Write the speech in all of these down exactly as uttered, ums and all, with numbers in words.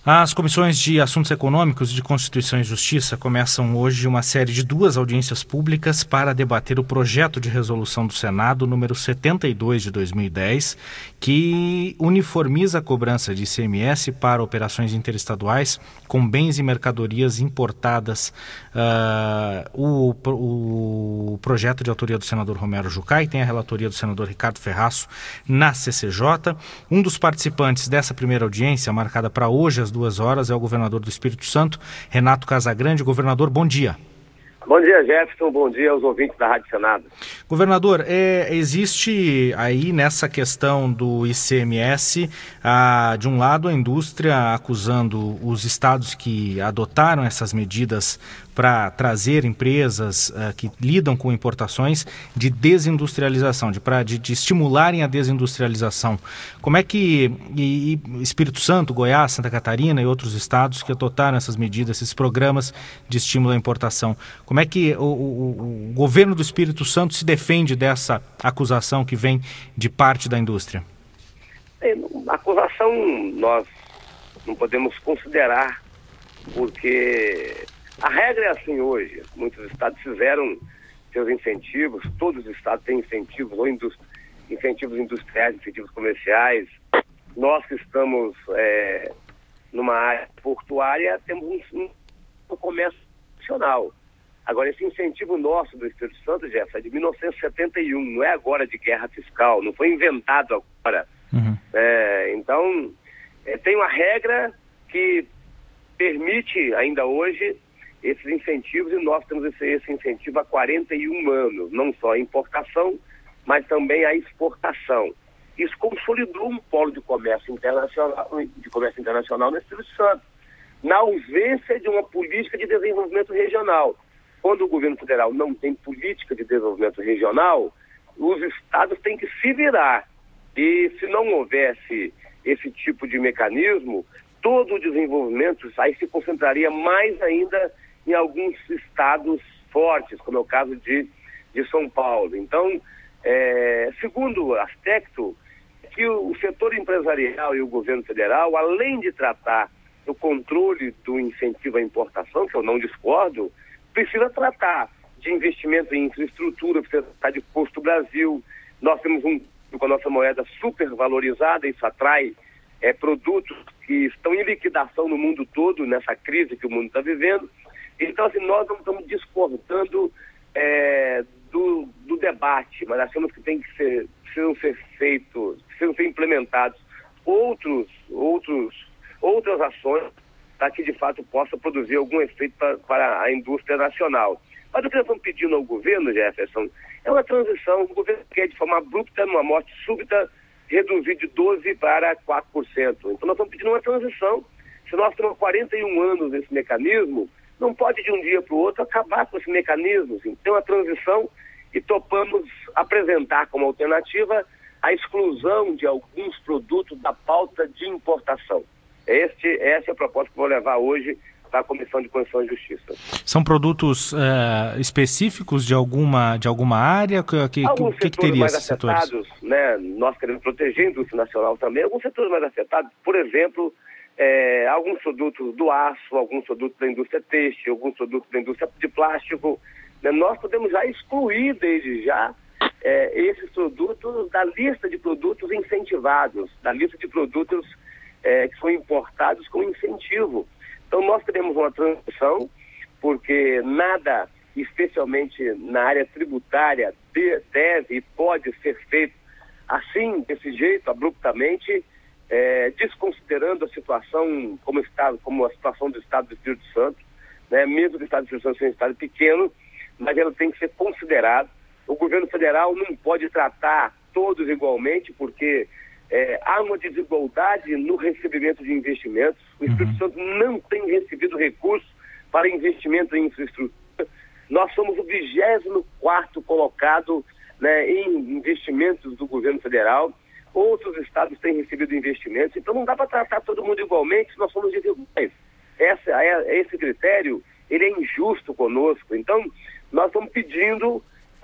As comissões de Assuntos Econômicos e de Constituição e Justiça começam hoje uma série de duas audiências públicas para debater o projeto de resolução do Senado número setenta e dois de dois mil e dez, que uniformiza a cobrança de I C M S para operações interestaduais com bens e mercadorias importadas. Uh, o, o projeto de autoria do senador Romero Jucá e tem a relatoria do senador Ricardo Ferraço na C C J. Um dos participantes dessa primeira audiência, marcada para hoje às duas horas, é o governador do Espírito Santo, Renato Casagrande. Governador, bom dia. Bom dia, Jefferson. Bom dia aos ouvintes da Rádio Senado. Governador, é, existe aí nessa questão do I C M S, ah, de um lado a indústria acusando os estados que adotaram essas medidas para trazer empresas ah, que lidam com importações de desindustrialização, de, pra, de, de estimularem a desindustrialização. Como é que e, e Espírito Santo, Goiás, Santa Catarina e outros estados que adotaram essas medidas, esses programas de estímulo à importação, como é que o, o, o governo do Espírito Santo se defende dessa acusação que vem de parte da indústria? A acusação nós não podemos considerar, porque a regra é assim hoje. Muitos estados fizeram seus incentivos, todos os estados têm incentivos, ou indústria, incentivos industriais, incentivos comerciais. Nós que estamos é, numa área portuária, temos um, um comércio nacional. Agora, esse incentivo nosso do Espírito Santo, Jeff, é de mil novecentos e setenta e um, não é agora de guerra fiscal, não foi inventado agora. Uhum. É, então, é, tem uma regra que permite ainda hoje esses incentivos, e nós temos esse, esse incentivo há quarenta e um anos, não só a importação, mas também a exportação. Isso consolidou um polo de comércio internacional, de comércio internacional no Espírito Santo, na ausência de uma política de desenvolvimento regional. Quando o governo federal não tem política de desenvolvimento regional, os estados têm que se virar. E se não houvesse esse tipo de mecanismo, todo o desenvolvimento aí se concentraria mais ainda em alguns estados fortes, como é o caso de, de São Paulo. Então, é, segundo aspecto, que o, o setor empresarial e o governo federal, além de tratar do controle do incentivo à importação, que eu não discordo, precisa tratar de investimento em infraestrutura, precisa tratar de Posto Brasil. Nós temos um, com a nossa moeda super valorizada, isso atrai é, produtos que estão em liquidação no mundo todo, nessa crise que o mundo está vivendo. Então, assim, nós não estamos discordando é, do, do debate, mas achamos que tem que ser, precisam ser feitos, precisam ser implementados outros, outros, outras ações para que, de fato, possa produzir algum efeito pra, para a indústria nacional. Mas o que nós estamos pedindo ao governo, Jefferson, é uma transição. O governo quer, de forma abrupta, numa morte súbita, reduzir de doze por cento para quatro por cento. Então, nós estamos pedindo uma transição. Se nós temos quarenta e um anos nesse mecanismo, não pode, de um dia para o outro, acabar com esse mecanismo. Assim. Tem uma transição e topamos apresentar como alternativa a exclusão de alguns produtos da pauta de importação. Este, essa é a proposta que eu vou levar hoje para a Comissão de Constituição e Justiça. São produtos uh, específicos de alguma, de alguma área? Que, alguns que, setores que teria mais esses afetados, setores? Né? Nós queremos proteger a indústria nacional também. Alguns setores mais afetados, por exemplo, é, alguns produtos do aço, alguns produtos da indústria têxtil, alguns produtos da indústria de plástico. Né? Nós podemos já excluir desde já é, esses produtos da lista de produtos incentivados, da lista de produtos É, que são importados com incentivo. Então nós teremos uma transição, porque nada, especialmente na área tributária, de, deve e pode ser feito assim, desse jeito, abruptamente, é, desconsiderando a situação como, estado, como a situação do Estado do Espírito Santo, né? Mesmo que o Estado do Espírito Santo seja um Estado pequeno, mas ela tem que ser considerado. O governo federal não pode tratar todos igualmente, porque É, há uma desigualdade no recebimento de investimentos. O Espírito Santo não tem recebido recursos para investimento em infraestrutura. Nós somos o vigésimo quarto colocado, né, em investimentos do governo federal. Outros estados têm recebido investimentos. Então não dá para tratar todo mundo igualmente se nós somos desiguais. Essa, esse critério ele é injusto conosco. Então nós estamos pedindo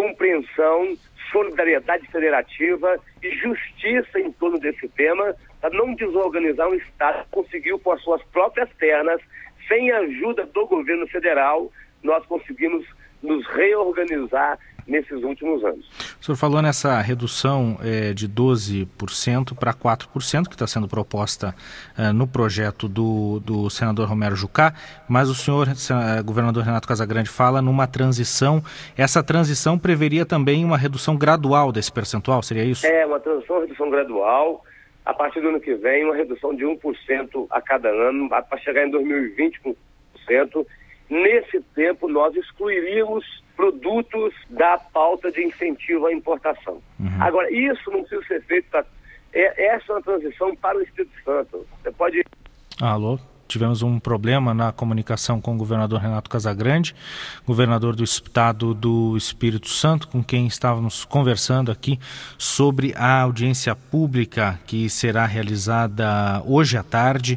compreensão, solidariedade federativa e justiça em torno desse tema, para não desorganizar um Estado que conseguiu, por suas próprias pernas, sem a ajuda do governo federal, nós conseguimos nos reorganizar nesses últimos anos. O senhor falou nessa redução eh, de doze por cento para quatro por cento que está sendo proposta eh, no projeto do, do senador Romero Jucá, mas o senhor, eh, governador Renato Casagrande, fala numa transição. Essa transição preveria também uma redução gradual desse percentual, seria isso? É, uma transição, uma redução gradual. A partir do ano que vem, uma redução de um por cento a cada ano, para chegar em dois mil e vinte com um por cento. Nesse tempo, nós excluiríamos produtos da pauta de incentivo à importação. Uhum. Agora, isso não precisa ser feito para... É, essa é uma transição para o Espírito Santo. Você pode... Alô? Tivemos um problema na comunicação com o governador Renato Casagrande, governador do estado do Espírito Santo, com quem estávamos conversando aqui sobre a audiência pública que será realizada hoje à tarde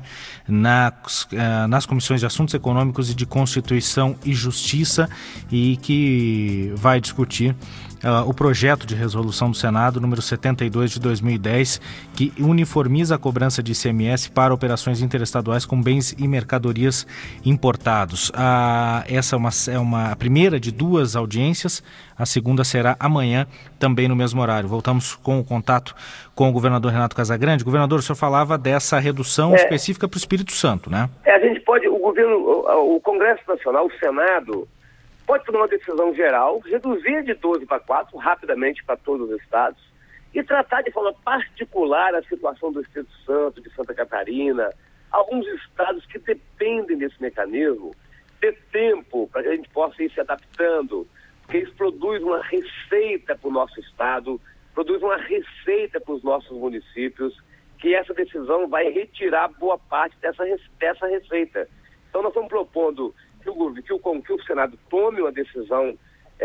nas, nas comissões de Assuntos Econômicos e de Constituição e Justiça, e que vai discutir Uh, o projeto de resolução do Senado número setenta e dois de dois mil e dez, que uniformiza a cobrança de I C M S para operações interestaduais com bens e mercadorias importados. Uh, essa é uma, é uma a primeira de duas audiências, a segunda será amanhã, também no mesmo horário. Voltamos com o contato com o governador Renato Casagrande. Governador, o senhor falava dessa redução é, específica para o Espírito Santo, né? É, a gente pode, o governo, o, o Congresso Nacional, o Senado, pode tomar uma decisão geral, reduzir de doze para quatro rapidamente para todos os estados e tratar de forma particular a situação do Espírito Santo, de Santa Catarina, alguns estados que dependem desse mecanismo, ter tempo para que a gente possa ir se adaptando, porque isso produz uma receita para o nosso estado, produz uma receita para os nossos municípios, que essa decisão vai retirar boa parte dessa, dessa receita. Então nós estamos propondo Que o, que, o, que o Senado tome uma decisão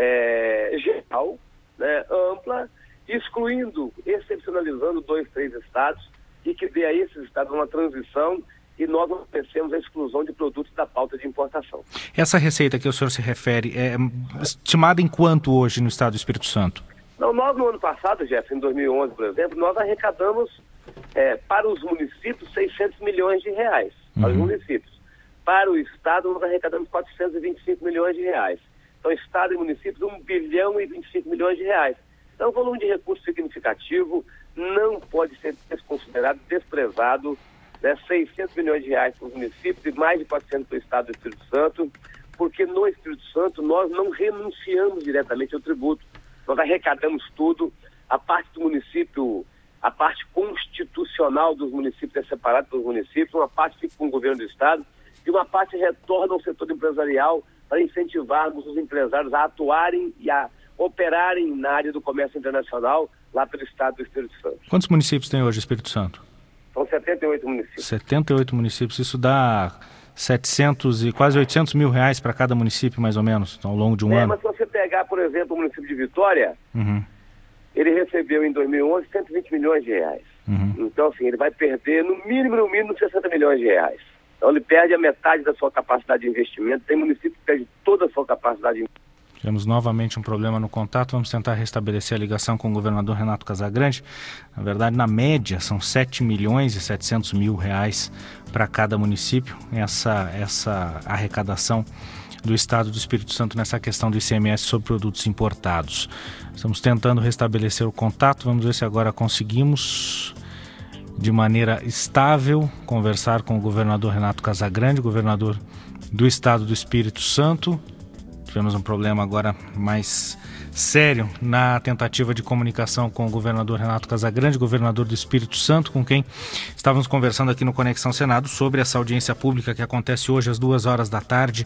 é, geral, né, ampla, excluindo, excepcionalizando dois, três estados, e que dê a esses estados uma transição e nós oferecemos a exclusão de produtos da pauta de importação. Essa receita que o senhor se refere é estimada em quanto hoje no estado do Espírito Santo? Não, nós no ano passado, Jeff, em dois mil e onze, por exemplo, nós arrecadamos é, para os municípios seiscentos milhões de reais, uhum. para os municípios. Para o Estado, nós arrecadamos quatrocentos e vinte e cinco milhões de reais. Então, Estado e municípios, um bilhão e vinte e cinco milhões de reais. Então, um volume de recurso significativo não pode ser desconsiderado, desprezado, né? seiscentos milhões de reais para os municípios e mais de quatrocentos para o Estado do Espírito Santo, porque no Espírito Santo nós não renunciamos diretamente ao tributo. Nós arrecadamos tudo. A parte do município, a parte constitucional dos municípios é separada dos municípios, uma parte fica com o governo do Estado, e uma parte retorna ao setor empresarial para incentivarmos os empresários a atuarem e a operarem na área do comércio internacional lá pelo estado do Espírito Santo. Quantos municípios tem hoje o Espírito Santo? São setenta e oito municípios. setenta e oito municípios, isso dá setecentos e quase oitocentos mil reais para cada município, mais ou menos, ao longo de um é, ano. Mas se você pegar, por exemplo, o município de Vitória, uhum. ele recebeu em dois mil e onze cento e vinte milhões de reais. Uhum. Então, assim, ele vai perder no mínimo, no mínimo, sessenta milhões de reais. Então ele perde a metade da sua capacidade de investimento, tem município que perde toda a sua capacidade de investimento. Tivemos novamente um problema no contato, vamos tentar restabelecer a ligação com o governador Renato Casagrande. Na verdade, na média, são sete milhões e setecentos mil reais para cada município, essa, essa arrecadação do Estado do Espírito Santo nessa questão do I C M S sobre produtos importados. Estamos tentando restabelecer o contato, vamos ver se agora conseguimos, de maneira estável, conversar com o governador Renato Casagrande, governador do Estado do Espírito Santo. Tivemos um problema agora mais sério na tentativa de comunicação com o governador Renato Casagrande, governador do Espírito Santo, com quem estávamos conversando aqui no Conexão Senado sobre essa audiência pública que acontece hoje às duas horas da tarde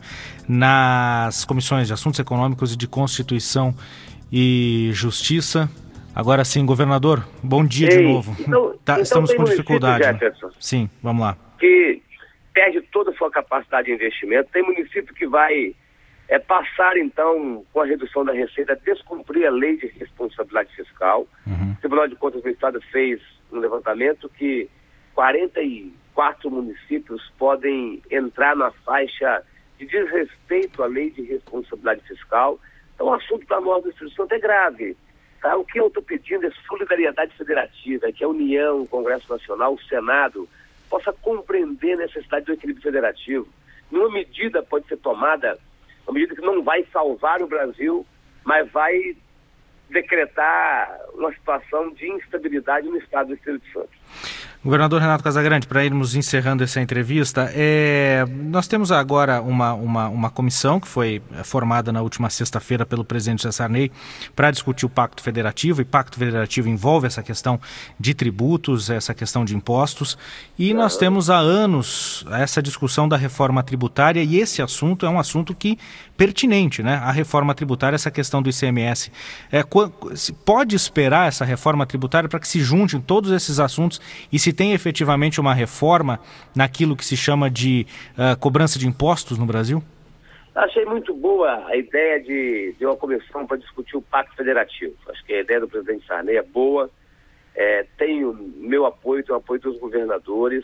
nas comissões de Assuntos Econômicos e de Constituição e Justiça. Agora sim, governador, bom dia Ei, de novo. Então, tá, então estamos com dificuldade. Jefferson, sim, vamos lá. Que perde toda a sua capacidade de investimento. Tem município que vai é, passar, então, com a redução da receita, a descumprir a lei de responsabilidade fiscal. Uhum. O Tribunal de Contas do Estado fez um levantamento que quarenta e quatro municípios podem entrar na faixa de desrespeito à lei de responsabilidade fiscal. Então o assunto para nós do Espírito Santo é grave. Tá? O que eu estou pedindo é solidariedade federativa, é que a União, o Congresso Nacional, o Senado, possa compreender a necessidade do equilíbrio federativo. Nenhuma medida pode ser tomada, uma medida que não vai salvar o Brasil, mas vai decretar uma situação de instabilidade no estado do Espírito Santo. Governador Renato Casagrande, para irmos encerrando essa entrevista, é, nós temos agora uma, uma, uma comissão que foi formada na última sexta-feira pelo presidente José Sarney para discutir o Pacto Federativo, e Pacto Federativo envolve essa questão de tributos, essa questão de impostos, e nós temos há anos essa discussão da reforma tributária, e esse assunto é um assunto que pertinente, né? A reforma tributária, essa questão do I C M S. É, pode esperar essa reforma tributária para que se juntem todos esses assuntos e se tem efetivamente uma reforma naquilo que se chama de uh, cobrança de impostos no Brasil? Achei muito boa a ideia de, de uma comissão para discutir o Pacto Federativo. Acho que a ideia do presidente Sarney é boa, é, tem o meu apoio, tem o apoio dos governadores,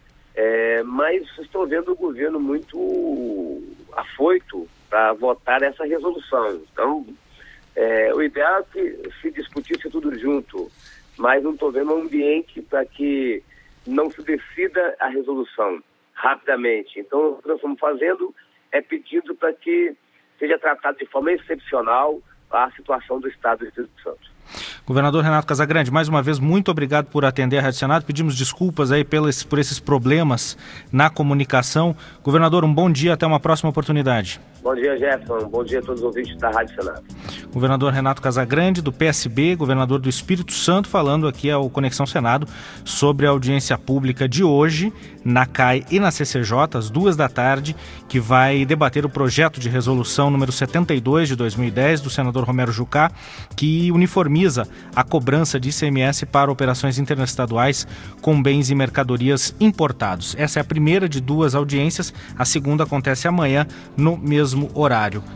é, mas estou vendo o governo muito afoito para votar essa resolução. Então, é, o ideal é que se discutisse tudo junto, mas não estou vendo um ambiente para que não se decida a resolução rapidamente. Então, o que nós estamos fazendo é pedindo para que seja tratado de forma excepcional a situação do Estado do Espírito Santo. Governador Renato Casagrande, mais uma vez, muito obrigado por atender a Rádio Senado. Pedimos desculpas aí pelos, por esses problemas na comunicação. Governador, um bom dia, até uma próxima oportunidade. Bom dia, Jefferson. Bom dia a todos os ouvintes da Rádio Senado. Governador Renato Casagrande, do P S B, governador do Espírito Santo, falando aqui ao Conexão Senado sobre a audiência pública de hoje na C A I e na C C J, às duas da tarde, que vai debater o projeto de resolução número setenta e dois de dois mil e dez do senador Romero Jucá, que uniformiza a cobrança de I C M S para operações interestaduais com bens e mercadorias importados. Essa é a primeira de duas audiências, a segunda acontece amanhã no mesmo horário.